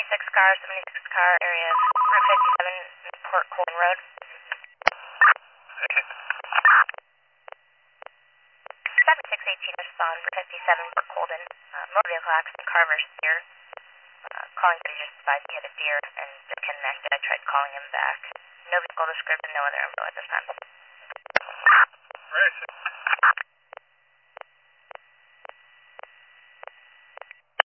car, 76 car, area Route 57, Port Colton Road. Okay. 7618 is on Route 57, Port Colton. Motor vehicle accident, Carver's deer. Calling that he just advised he hit a deer and disconnected. I tried calling him back. No vehicle description, no other info at this time. Right,